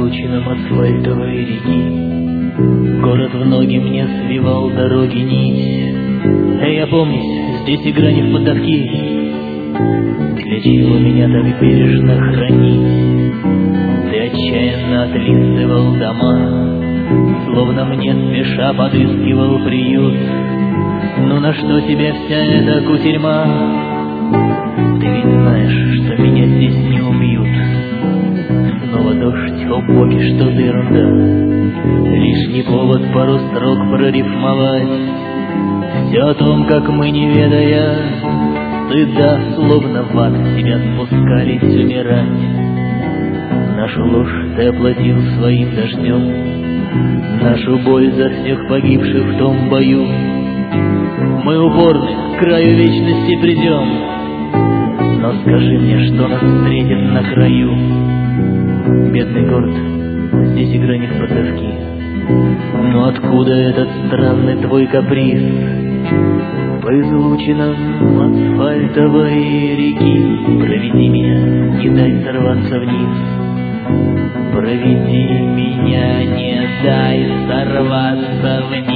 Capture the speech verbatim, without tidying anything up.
излучинам асфальтовой реки. Город в ноги мне свивал дороги нить. Эй, опомнись, здесь игра не в поддавки. Для чего меня так бережно хранить? Ты отчаянно отлистывал дома, словно мне спеша подыскивал приют. Ну на что тебе вся эта кутерьма? Ты ведь знаешь, что меня здесь не убьют. Снова дождь, о боги, что за ерунда. Лишний повод пару строк прорифмовать. Все о том, как мы, не ведая стыда, словно в ад себя спускались умирать. Нашу ложь ты оплатил своим дождем, нашу боль за всех погибших в том бою. Мы упорны, к краю вечности придем, но скажи мне, что нас встретит на краю. Бедный город, здесь игра не в поддавки. Но откуда этот странный твой каприз? По излучинам асфальтовой реки проведи меня, не дай сорваться вниз. Проведи меня, не дай сорваться вниз.